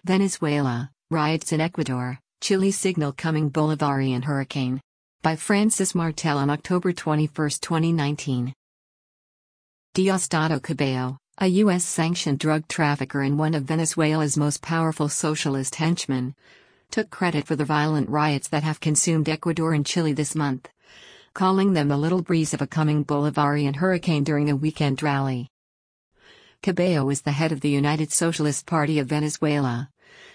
Venezuela, riots in Ecuador, Chile signal coming Bolivarian hurricane. By Francis Martel on October 21, 2019. Diosdado Cabello, a U.S.-sanctioned drug trafficker and one of Venezuela's most powerful socialist henchmen, took credit for the violent riots that have consumed Ecuador and Chile this month, calling them the little breeze of a coming Bolivarian hurricane during a weekend rally. Cabello is the head of the United Socialist Party of Venezuela,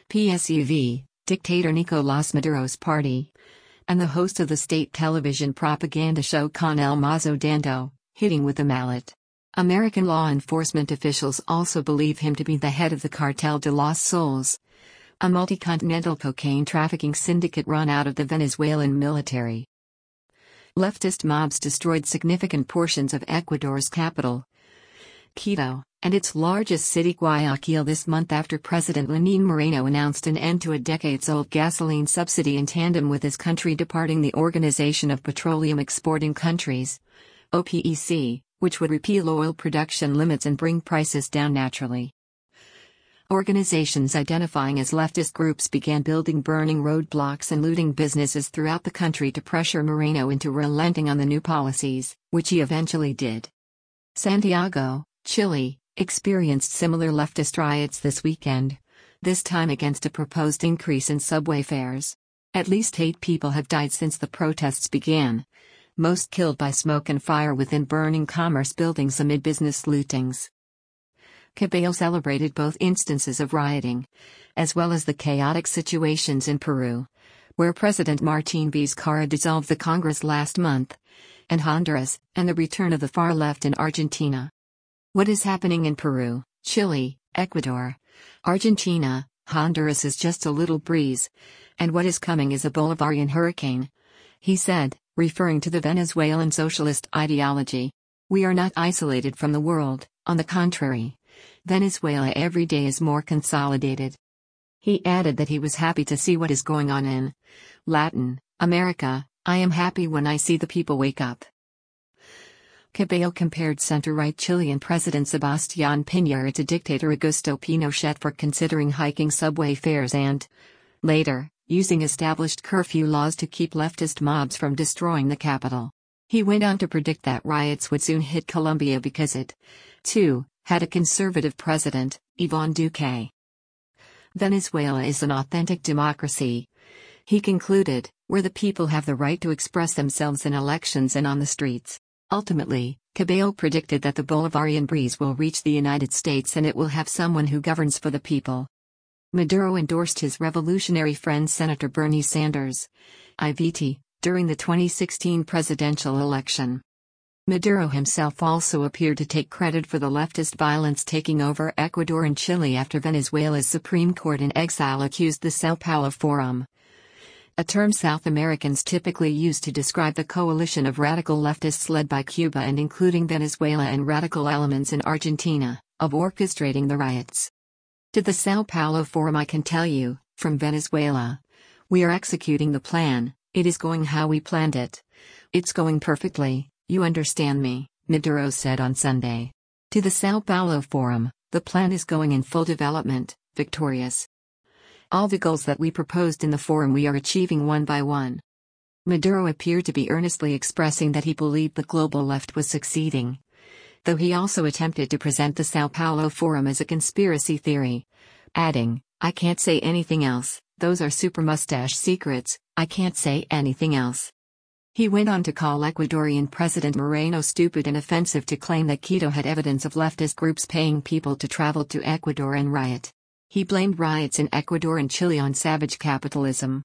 PSUV, dictator Nicolás Maduro's party, and the host of the state television propaganda show Con el Mazo Dando, hitting with a mallet. American law enforcement officials also believe him to be the head of the Cartel de los Soles, a multi-continental cocaine trafficking syndicate run out of the Venezuelan military. Leftist mobs destroyed significant portions of Ecuador's capital, Quito, and its largest city Guayaquil this month after President Lenín Moreno announced an end to a decades-old gasoline subsidy in tandem with his country departing the Organization of Petroleum Exporting Countries, OPEC, which would repeal oil production limits and bring prices down naturally. Organizations identifying as leftist groups began building burning roadblocks and looting businesses throughout the country to pressure Moreno into relenting on the new policies, which he eventually did. Santiago, Chile, experienced similar leftist riots this weekend, this time against a proposed increase in subway fares. At least 8 people have died since the protests began, most killed by smoke and fire within burning commerce buildings amid business lootings. Cabello celebrated both instances of rioting, as well as the chaotic situations in Peru, where President Martín Vizcarra dissolved the Congress last month, and Honduras, and the return of the far left in Argentina. What is happening in Peru, Chile, Ecuador, Argentina, Honduras is just a little breeze, and what is coming is a Bolivarian hurricane, he said, referring to the Venezuelan socialist ideology. We are not isolated from the world, on the contrary. Venezuela every day is more consolidated. He added that he was happy to see what is going on in Latin America. I am happy when I see the people wake up. Cabello compared center-right Chilean President Sebastián Piñera to dictator Augusto Pinochet for considering hiking subway fares and, later, using established curfew laws to keep leftist mobs from destroying the capital. He went on to predict that riots would soon hit Colombia because it, too, had a conservative president, Iván Duque. Venezuela is an authentic democracy, he concluded, where the people have the right to express themselves in elections and on the streets. Ultimately, Cabello predicted that the Bolivarian breeze will reach the United States and it will have someone who governs for the people. Maduro endorsed his revolutionary friend Senator Bernie Sanders, IVT, during the 2016 presidential election. Maduro himself also appeared to take credit for the leftist violence taking over Ecuador and Chile after Venezuela's Supreme Court in exile accused the Sao Paulo Forum, a term South Americans typically use to describe the coalition of radical leftists led by Cuba and including Venezuela and radical elements in Argentina, of orchestrating the riots. To the Sao Paulo Forum, I can tell you, from Venezuela, we are executing the plan, it is going how we planned it. It's going perfectly, you understand me, Maduro said on Sunday. To the Sao Paulo Forum, the plan is going in full development, victorious. All the goals that we proposed in the forum we are achieving one by one. Maduro appeared to be earnestly expressing that he believed the global left was succeeding, though he also attempted to present the Sao Paulo Forum as a conspiracy theory, adding, I can't say anything else, those are super mustache secrets, I can't say anything else. He went on to call Ecuadorian President Moreno stupid and offensive to claim that Quito had evidence of leftist groups paying people to travel to Ecuador and riot. He blamed riots in Ecuador and Chile on savage capitalism.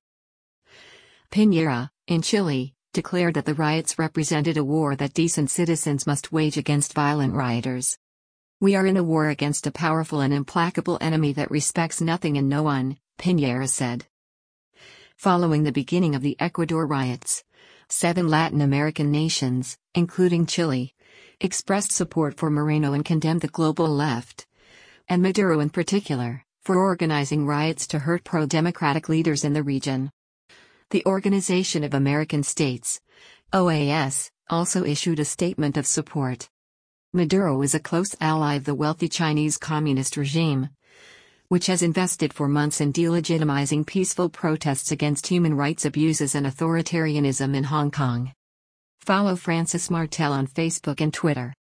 Piñera, in Chile, declared that the riots represented a war that decent citizens must wage against violent rioters. We are in a war against a powerful and implacable enemy that respects nothing and no one, Piñera said. Following the beginning of the Ecuador riots, 7 Latin American nations, including Chile, expressed support for Moreno and condemned the global left, and Maduro in particular, for organizing riots to hurt pro-democratic leaders in the region. The Organization of American States, OAS, also issued a statement of support. Maduro is a close ally of the wealthy Chinese Communist regime, which has invested for months in delegitimizing peaceful protests against human rights abuses and authoritarianism in Hong Kong. Follow Francis Martel on Facebook and Twitter.